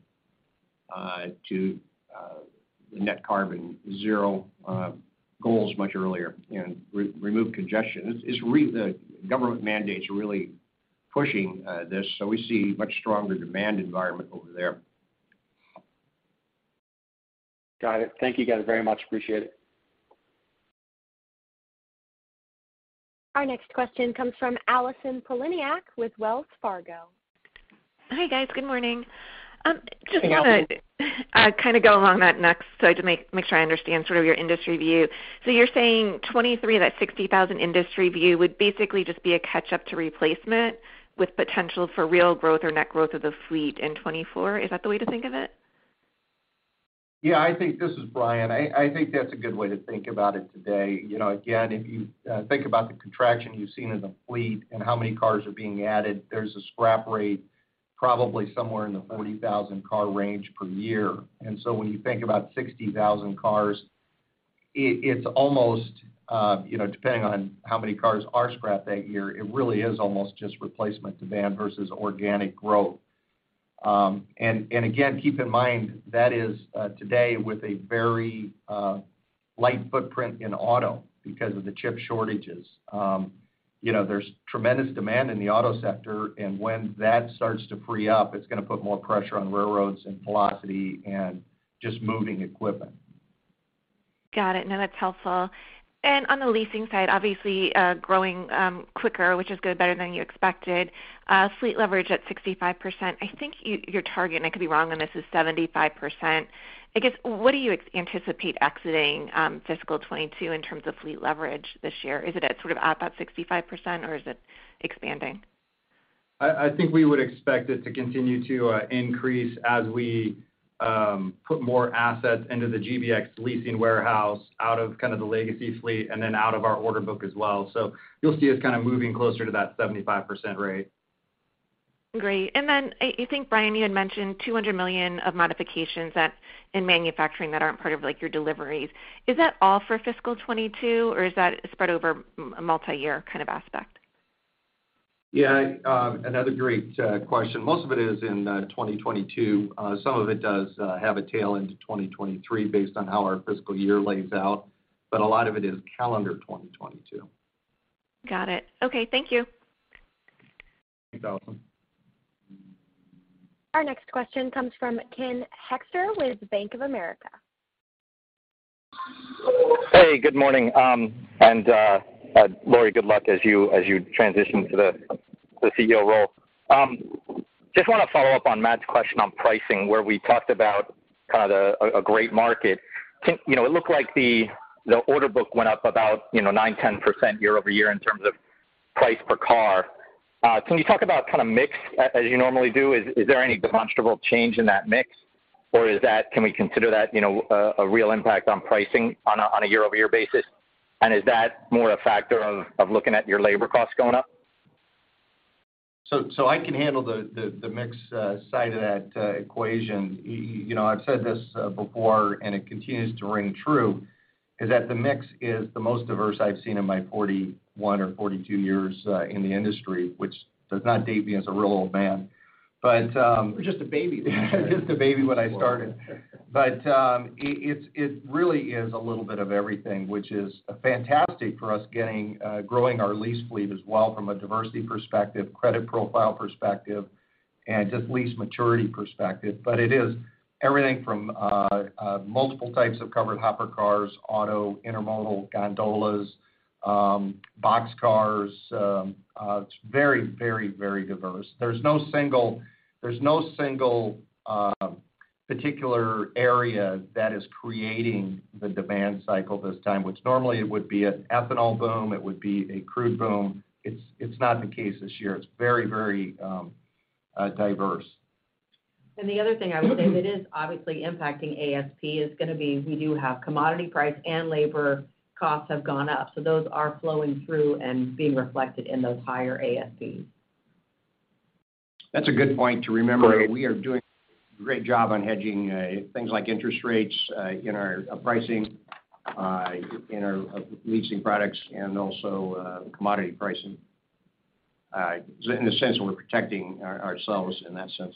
uh, to uh, the net carbon zero uh, goals much earlier and re- remove congestion. It's, it's re- the government mandates are really pushing uh, this, so we see much stronger demand environment over there. Got it. Thank you guys very much. Appreciate it. Our next question comes from Allison Poliniak with Wells Fargo. Hi, guys. Good morning. Um, just Hey, want to uh, kind of go along that next, so to make make sure I understand sort of your industry view. So you're saying twenty-three, that sixty thousand industry view would basically just be a catch-up to replacement with potential for real growth or net growth of the fleet in twenty-four. Is that the way to think of it? Yeah, I think this is Brian. I, I think that's a good way to think about it today. You know, again, if you uh, think about the contraction you've seen in the fleet and how many cars are being added, there's a scrap rate probably somewhere in the forty thousand car range per year. And so when you think about sixty thousand cars, it, it's almost, uh, you know, depending on how many cars are scrapped that year, it really is almost just replacement demand versus organic growth. Um, and, and again, keep in mind that is uh, today with a very uh, light footprint in auto because of the chip shortages. Um, you know, there's tremendous demand in the auto sector, and when that starts to free up, it's going to put more pressure on railroads and velocity and just moving equipment. Got it. No, that's helpful. And on the leasing side, obviously uh, growing um, quicker, which is good, better than you expected. Uh, fleet leverage at sixty-five percent. I think you, your target, and I could be wrong on this, is seventy-five percent. I guess, what do you ex- anticipate exiting um, fiscal twenty-two in terms of fleet leverage this year? Is it at sort of at that sixty-five percent, or is it expanding? I, I think we would expect it to continue to uh, increase as we um, put more assets into the G B X leasing warehouse out of kind of the legacy fleet and then out of our order book as well. So you'll see us kind of moving closer to that seventy-five percent rate. Great. And then I think, Brian, you had mentioned two hundred million dollars of modifications that in manufacturing that aren't part of like your deliveries. Is that all for fiscal twenty-two, or is that spread over a multi-year kind of aspect? Yeah, uh, another great uh, question. Most of it is in uh, twenty twenty-two. Uh, some of it does uh, have a tail into twenty twenty-three based on how our fiscal year lays out, but a lot of it is calendar twenty twenty-two. Got it. Okay, thank you. Thanks, Allison. Our next question comes from Ken Hoexter with Bank of America. Hey, good morning. Um, and uh, uh, Lori, good luck as you as you transition to the the C E O role. Um, just want to follow up on Matt's question on pricing, where we talked about kind of the, a, a great market. Can, you know, it looked like the the order book went up about, you know, nine, ten percent year over year in terms of price per car. Uh, can you talk about kind of mix as you normally do? Is, is there any demonstrable change in that mix? Or is that, can we consider that, you know, a, a real impact on pricing on a, on a year over year basis? And is that more a factor of, of looking at your labor costs going up? So, so I can handle the, the, the mix uh, side of that uh, equation. You, you know, I've said this uh, before, and it continues to ring true, is that the mix is the most diverse I've seen in my forty-one or forty-two years uh, in the industry, which does not date me as a real old man. But um, You're just a baby. just a baby when I started. But um, it, it's it really is a little bit of everything, which is fantastic for us getting uh, growing our lease fleet as well from a diversity perspective, credit profile perspective, and just lease maturity perspective. But it is everything from uh, uh, multiple types of covered hopper cars, auto, intermodal, gondolas, um, box cars. Um, uh, it's very, very, very diverse. There's no single, there's no single uh, particular area that is creating the demand cycle this time, which normally it would be an ethanol boom, it would be a crude boom. It's it's not the case this year. It's very, very um, uh, diverse. And the other thing I would say that is obviously impacting A S P is going to be, we do have commodity price and labor costs have gone up. So those are flowing through and being reflected in those higher A S Ps. That's a good point to remember. Great. We are doing a great job on hedging uh, things like interest rates uh, in our uh, pricing, uh, in our uh, leasing products, and also uh, commodity pricing. Uh, in the sense that we're protecting our, ourselves in that sense.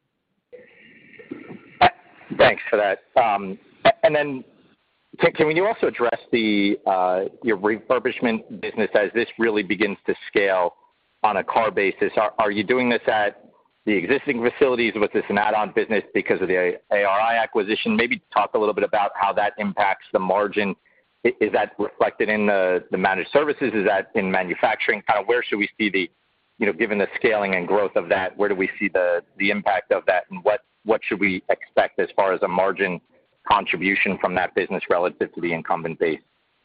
Thanks for that. Um, and then can, can you also address the uh, your refurbishment business as this really begins to scale on a car basis? Are, are you doing this at the existing facilities? Was this an add-on business because of the A R I acquisition? Maybe talk a little bit about how that impacts the margin. Is that reflected in the, the managed services? Is that in manufacturing? Kind of where should we see the, you know, given the scaling and growth of that, where do we see the, the impact of that, and what what should we expect as far as a margin contribution from that business relative to the incumbent base?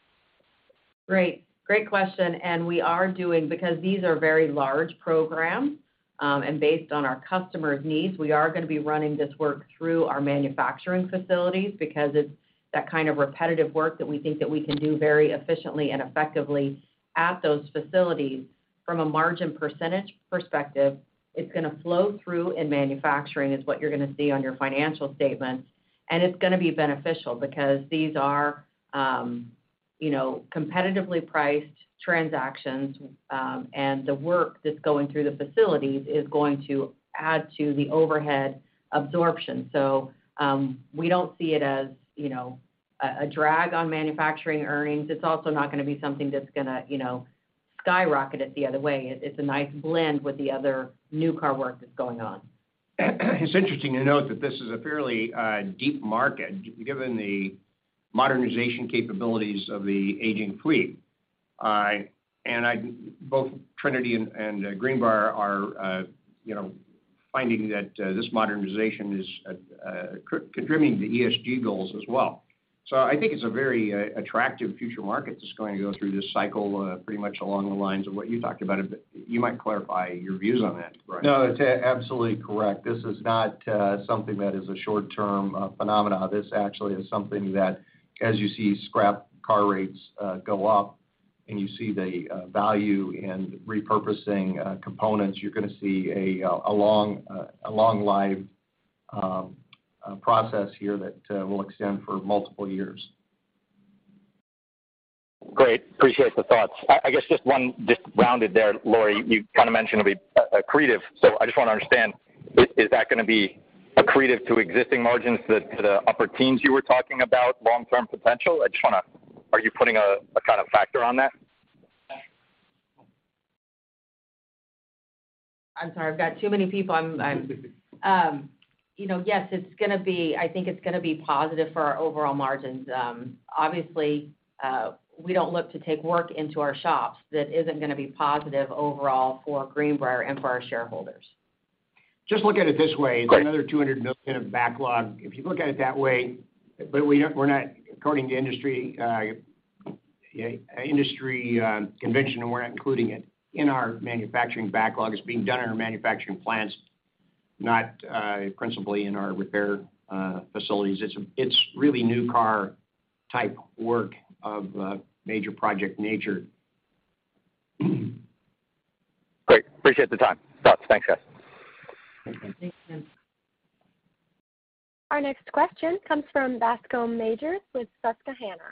Great, great question. And we are doing, because these are very large programs, um, and based on our customers' needs, we are going to be running this work through our manufacturing facilities, because it's that kind of repetitive work that we think that we can do very efficiently and effectively at those facilities. From a margin percentage perspective, it's going to flow through in manufacturing is what you're going to see on your financial statements. And it's going to be beneficial because these are, um, you know, competitively priced transactions, um, and the work that's going through the facilities is going to add to the overhead absorption. So um, we don't see it as, you know, a, a drag on manufacturing earnings. It's also not going to be something that's going to, you know, skyrocket it the other way. It, it's a nice blend with the other new car work that's going on. It's interesting to note that this is a fairly uh, deep market, given the modernization capabilities of the aging fleet. Uh, and I, both Trinity and, and uh, Greenbrier are, uh, you know, finding that uh, this modernization is uh, uh, contributing to E S G goals as well. So I think it's a very uh, attractive future market that's going to go through this cycle uh, pretty much along the lines of what you talked about. But you might clarify your views on that, Brian. No, it's a- absolutely correct. This is not uh, something that is a short-term uh, phenomena. This actually is something that, as you see scrap car rates uh, go up and you see the uh, value in repurposing uh, components, you're going to see a, a long, uh, a long live um, Uh, process here that uh, will extend for multiple years. Great. Appreciate the thoughts. I, I guess just one, just rounded there, Lori, you kind of mentioned it'll be uh, accretive. So I just want to understand, is, is that going to be accretive to existing margins, to the, to the upper teens you were talking about, long-term potential? I just want to, are you putting a, a kind of factor on that? I'm sorry, I've got too many people. I'm, I'm um, you know, yes, it's going to be, I think it's going to be positive for our overall margins. Um, obviously, uh, we don't look to take work into our shops that isn't going to be positive overall for Greenbrier and for our shareholders. Just look at it this way. It's Great. another two hundred million dollars of backlog. If you look at it that way, but we don't, we're not, according to industry uh, yeah, industry uh, convention, and we're not including it in our manufacturing backlog. It's being done in our manufacturing plants, not uh, principally in our repair uh, facilities. It's it's really new car type work of uh, major project nature. Great. Appreciate the time. Thoughts. Thanks, guys. Thanks, Tim. Our next question comes from Bascome Majors with Susquehanna.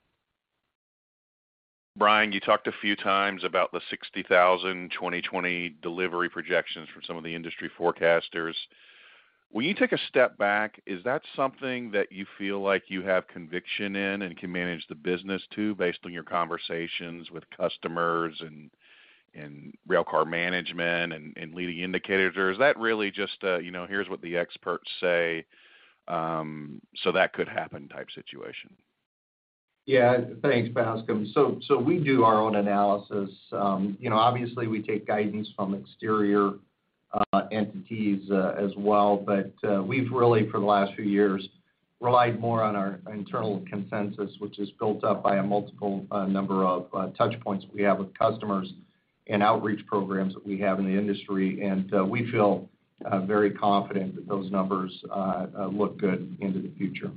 Brian, you talked a few times about the sixty thousand twenty twenty delivery projections from some of the industry forecasters. When you take a step back, is that something that you feel like you have conviction in and can manage the business to based on your conversations with customers and and railcar management and, and leading indicators, or is that really just, uh, you know, here's what the experts say, um, so that could happen type situation? Yeah, thanks, Bascom. So, so we do our own analysis. Um, you know, obviously we take guidance from exterior uh, entities uh, as well, but uh, we've really, for the last few years, relied more on our internal consensus, which is built up by a multiple uh, number of uh, touch points we have with customers and outreach programs that we have in the industry. And uh, we feel uh, very confident that those numbers uh, uh, look good into the future.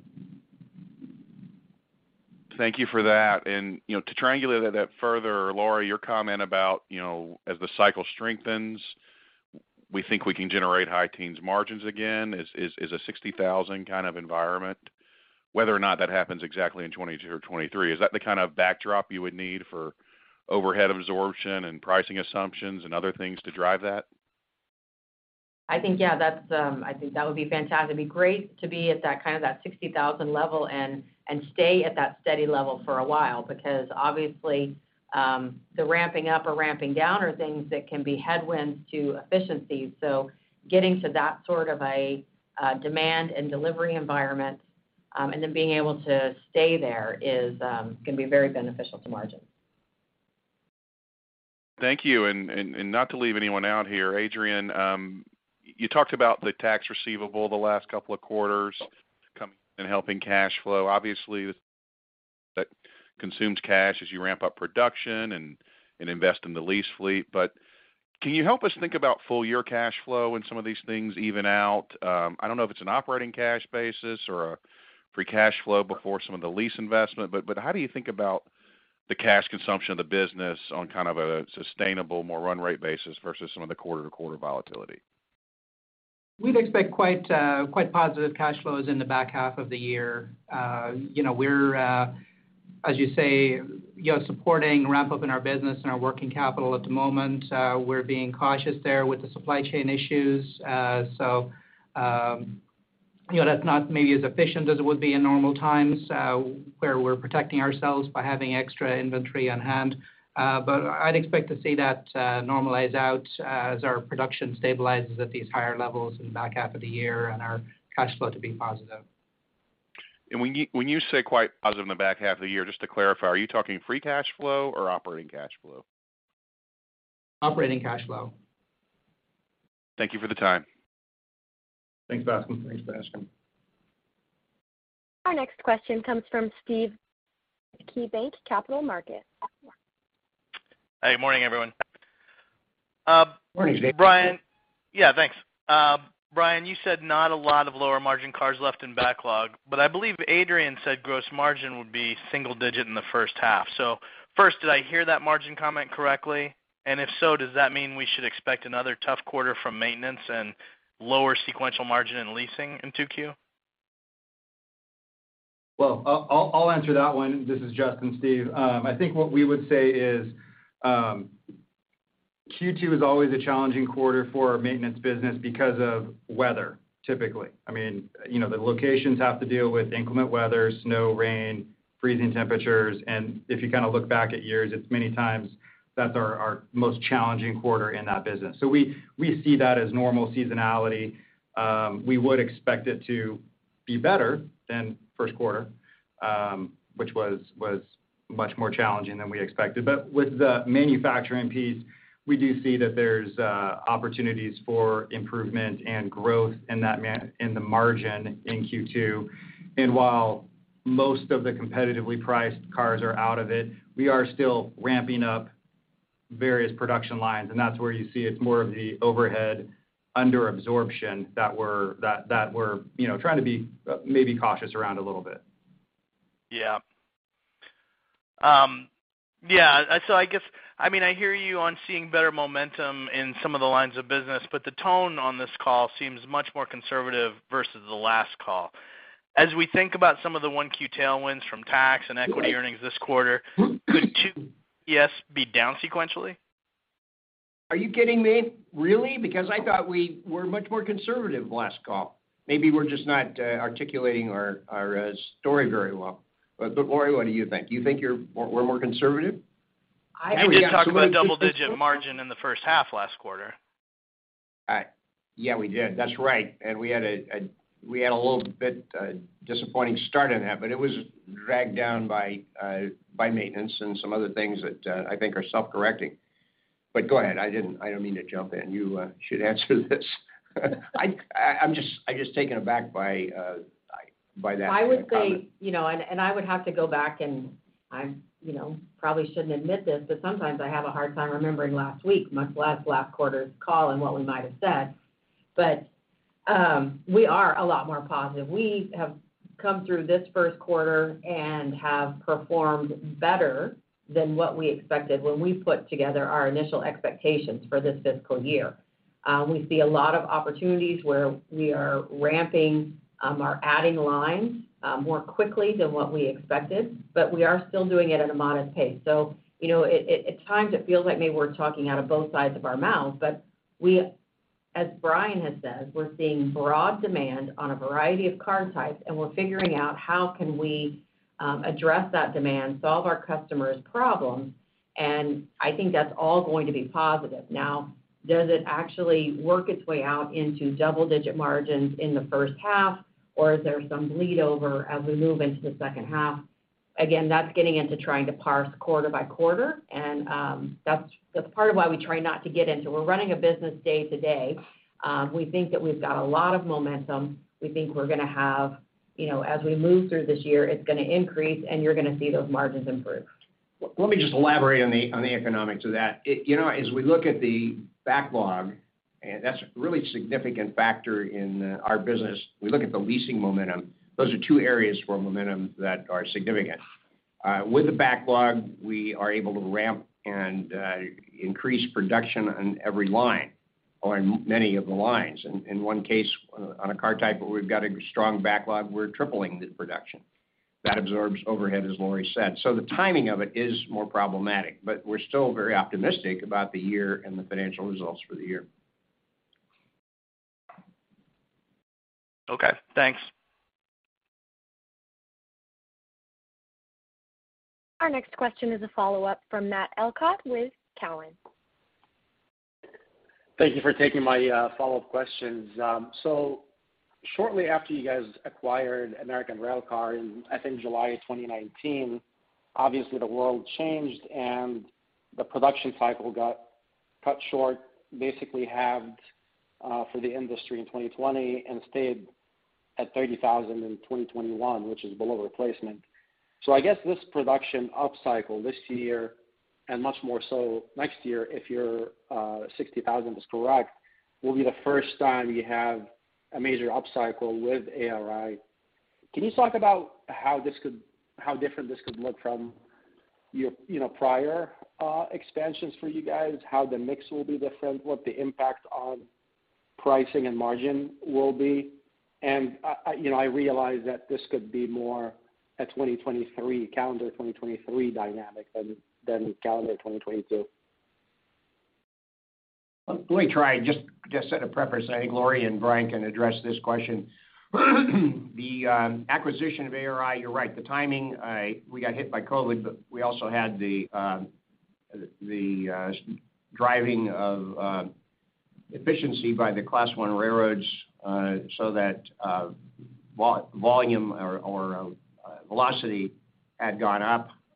Thank you for that. And, you know, to triangulate that, that further, Laura, your comment about, you know, as the cycle strengthens, we think we can generate high teens margins again, is, is, is a sixty thousand kind of environment, whether or not that happens exactly in twenty-two or twenty-three. Is that the kind of backdrop you would need for overhead absorption and pricing assumptions and other things to drive that? I think, yeah, that's, um, I think that would be fantastic. It'd be great to be at that kind of that sixty thousand level and, and stay at that steady level for a while, because obviously um, the ramping up or ramping down are things that can be headwinds to efficiencies. So getting to that sort of a uh, demand and delivery environment um, and then being able to stay there is um, going to be very beneficial to margins. Thank you. And, and, and not to leave anyone out here, Adrian, um, you talked about the tax receivable the last couple of quarters coming and helping cash flow. Obviously, that consumes cash as you ramp up production and, and invest in the lease fleet. But can you help us think about full year cash flow when some of these things even out? Um, I don't know if it's an operating cash basis or a free cash flow before some of the lease investment, but but how do you think about the cash consumption of the business on kind of a sustainable, more run rate basis versus some of the quarter to quarter volatility? We'd expect quite uh, quite positive cash flows in the back half of the year. Uh, you know, we're, uh, as you say, you know, supporting ramp up in our business and our working capital at the moment. Uh, we're being cautious there with the supply chain issues. Uh, so, um, you know, that's not maybe as efficient as it would be in normal times, uh, where we're protecting ourselves by having extra inventory on hand. Uh, but I'd expect to see that uh, normalize out uh, as our production stabilizes at these higher levels in the back half of the year and our cash flow to be positive. And when you when you say quite positive in the back half of the year, just to clarify, are you talking free cash flow or operating cash flow? Operating cash flow. Thank you for the time. Thanks, Bascom. Thanks, Bascom. Our next question comes from Steve, KeyBanc Capital Markets. Hey, good morning, everyone. Uh, Morning, Steve. Brian, yeah, thanks. Uh, Brian, you said not a lot of lower margin cars left in backlog, but I believe Adrian said gross margin would be single digit in the first half. So first, did I hear that margin comment correctly? And if so, does that mean we should expect another tough quarter from maintenance and lower sequential margin in leasing in two Q? Well, I'll, I'll answer that one. This is Justin, Steve. Um, I think what we would say is um, Q two is always a challenging quarter for our maintenance business because of weather, typically. I mean, you know, the locations have to deal with inclement weather, snow, rain, freezing temperatures, and if you kind of look back at years, it's many times that's our, our most challenging quarter in that business. So we, we see that as normal seasonality. Um, we would expect it to be better than first quarter, um, which was was much more challenging than we expected. But with the manufacturing piece, we do see that there's uh, opportunities for improvement and growth in that man- in the margin in Q two. And while most of the competitively priced cars are out of it, we are still ramping up various production lines, and that's where you see it's more of the overhead under absorption that we're that that we're you know trying to be uh, maybe cautious around a little bit. Yeah. Um, yeah. So I guess I mean I hear you on seeing better momentum in some of the lines of business, but the tone on this call seems much more conservative versus the last call. As we think about some of the one Q tailwinds from tax and equity earnings this quarter, could two E P S be down sequentially? Are you kidding me? Really? Because I thought we were much more conservative last call. Maybe we're just not uh, articulating our, our uh, story very well. But, but Lori, what do you think? You think you're we're more conservative? I we did talk so about double-digit margin in the first half last quarter. Uh, yeah, we did. That's right. And we had a, a we had a little bit uh, disappointing start in that, but it was dragged down by uh, by maintenance and some other things that uh, I think are self-correcting. But go ahead. I didn't. I don't mean to jump in. You uh, should answer this. I, I I'm just I just taken aback by uh, by that. I would uh, say, you know, and, and I would have to go back and I, you know, probably shouldn't admit this, but sometimes I have a hard time remembering last week, much less last quarter's call and what we might have said. But um, we are a lot more positive. We have come through this first quarter and have performed better than what we expected when we put together our initial expectations for this fiscal year. Uh, we see a lot of opportunities where we are ramping um, our adding lines uh, more quickly than what we expected, but we are still doing it at a modest pace. So, you know, it, it, at times it feels like maybe we're talking out of both sides of our mouths, but we, as Brian has said, we're seeing broad demand on a variety of car types, and we're figuring out how can we um, address that demand, solve our customers' problems, and I think that's all going to be positive. Now, does it actually work its way out into double-digit margins in the first half, or is there some bleed over as we move into the second half? Again, that's getting into trying to parse quarter by quarter, and um, that's that's part of why we try not to get into. We're running a business day to day. Um, we think that we've got a lot of momentum. We think we're going to have, you know, as we move through this year, it's going to increase, and you're going to see those margins improve. Let me just elaborate on the on the economics of that. It, you know, as we look at the backlog, and that's a really significant factor in uh, our business. We look at the leasing momentum. Those are two areas for momentum that are significant. Uh, with the backlog, we are able to ramp and uh, increase production on every line, or in many of the lines. And in one case, uh, on a car type where we've got a strong backlog, we're tripling the production. That absorbs overhead, as Lori said. So the timing of it is more problematic, but we're still very optimistic about the year and the financial results for the year. Okay, thanks. Our next question is a follow-up from Matt Elkott with Cowen. Thank you for taking my uh, follow-up questions. Um, so shortly after you guys acquired American Railcar in, I think, July twenty nineteen, obviously the world changed and the production cycle got cut short, basically halved uh, for the industry in twenty twenty and stayed at thirty thousand in twenty twenty-one, which is below replacement. So I guess this production upcycle this year, and much more so next year, if your uh, sixty thousand is correct, will be the first time you have a major upcycle with A R I. Can you talk about how this could, how different this could look from your, you know, prior uh, expansions for you guys? How the mix will be different? What the impact on pricing and margin will be? And I, you know, I realize that this could be more a twenty twenty-three calendar twenty twenty-three dynamic than than calendar twenty twenty-two. Let me try just just set a preface. I think Lori and Brian can address this question. The um, acquisition of A R I, you're right. The timing, uh, we got hit by COVID, but we also had the uh, the uh, driving of uh, efficiency by the Class One railroads, uh, so that uh, vol- volume or, or uh, velocity had gone up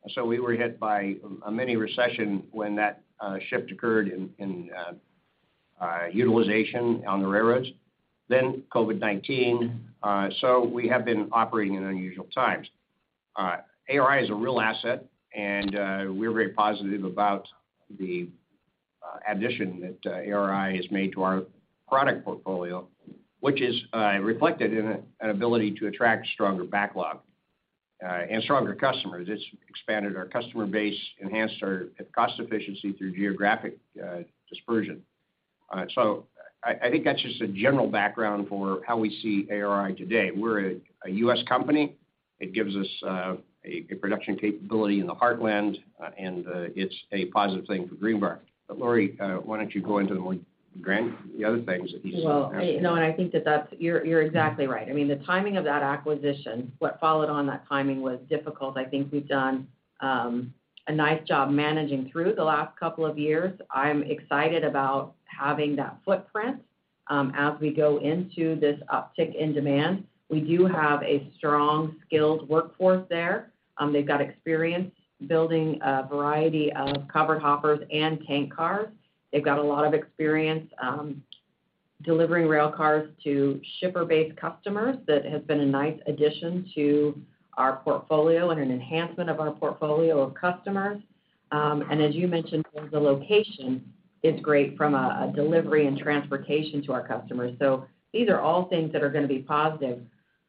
So we were hit by a mini recession when that uh, shift occurred in, in uh, uh, utilization on the railroads. Then COVID nineteen. Uh, so we have been operating in unusual times. Uh, A R I is a real asset, and uh, we're very positive about the uh, addition that uh, A R I has made to our product portfolio, which is uh, reflected in a, an ability to attract stronger backlog uh, and stronger customers. It's expanded our customer base, enhanced our cost efficiency through geographic uh, dispersion. Uh, so I, I think that's just a general background for how we see A R I today. We're a, a U S company. It gives us uh, a, a production capability in the heartland, uh, and uh, it's a positive thing for Greenbrier. But Lori, uh, why don't you go into the more grand, the other things that he's Well, I, no, and I think that that's, you're, you're exactly right. I mean, the timing of that acquisition, what followed on that timing was difficult. I think we've done um, a nice job managing through the last couple of years. I'm excited about having that footprint um, as we go into this uptick in demand. We do have a strong, skilled workforce there. Um, they've got experience building a variety of covered hoppers and tank cars. They've got a lot of experience um, delivering rail cars to shipper-based customers. That has been a nice addition to our portfolio and an enhancement of our portfolio of customers. Um, and as you mentioned, the location is great from a, a delivery and transportation to our customers. So these are all things that are going to be positive.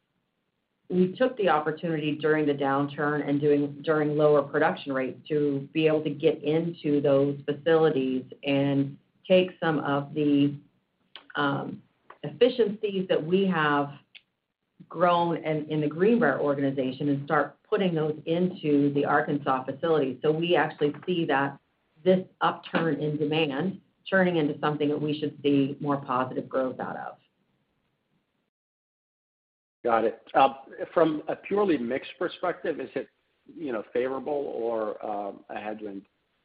We took the opportunity during the downturn and doing during lower production rates to be able to get into those facilities and take some of the um, efficiencies that we have grown in, in the Greenbrier organization and start putting those into the Arkansas facilities. So we actually see that this upturn in demand turning into something that we should see more positive growth out of. Got it. Uh, from a purely mixed perspective, is it, you know, favorable or um, a headwind?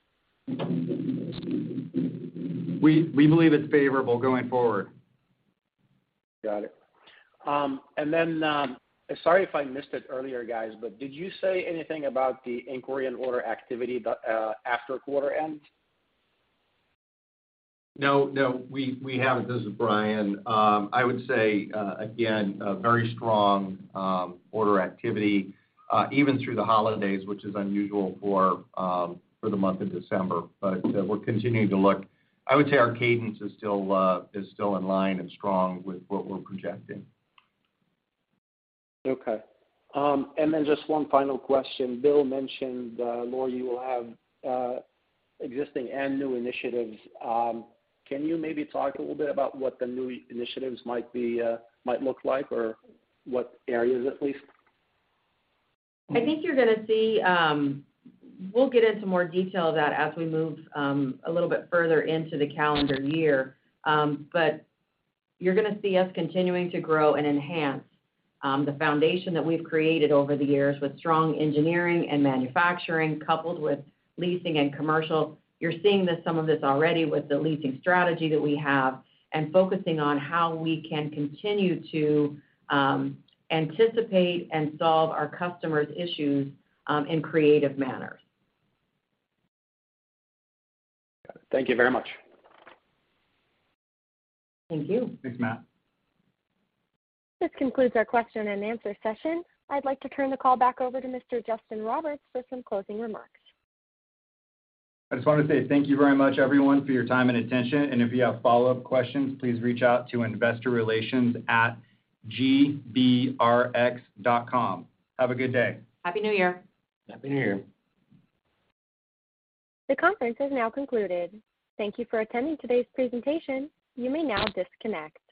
We we believe it's favorable going forward. Got it. Um, and then, um, sorry if I missed it earlier, guys, but did you say anything about the inquiry and order activity that, uh, after quarter end? No, no, we, we haven't. This is Brian. Um, I would say, uh, again, a very strong um, order activity, uh, even through the holidays, which is unusual for um, for the month of December. But uh, we're continuing to look. I would say our cadence is still uh, is still in line and strong with what we're projecting. Okay. Um, and then just one final question. Bill mentioned, uh, Lori, you will have uh, existing and new initiatives. Um, Can you maybe talk a little bit about what the new initiatives might be, uh, might look like, or what areas at least? I think you're going to see, um, we'll get into more detail of that as we move um, a little bit further into the calendar year, um, but you're going to see us continuing to grow and enhance um, the foundation that we've created over the years with strong engineering and manufacturing coupled with leasing and commercial. You're seeing this, some of this already with the leasing strategy that we have and focusing on how we can continue to um, anticipate and solve our customers' issues um, in creative manners. Thank you very much. Thank you. Thanks, Matt. This concludes our question and answer session. I'd like to turn the call back over to Mister Justin Roberts for some closing remarks. I just want to say thank you very much, everyone, for your time and attention. And if you have follow-up questions, please reach out to investor relations at g b r x dot com. Have a good day. Happy New Year. Happy New Year. The conference is now concluded. Thank you for attending today's presentation. You may now disconnect.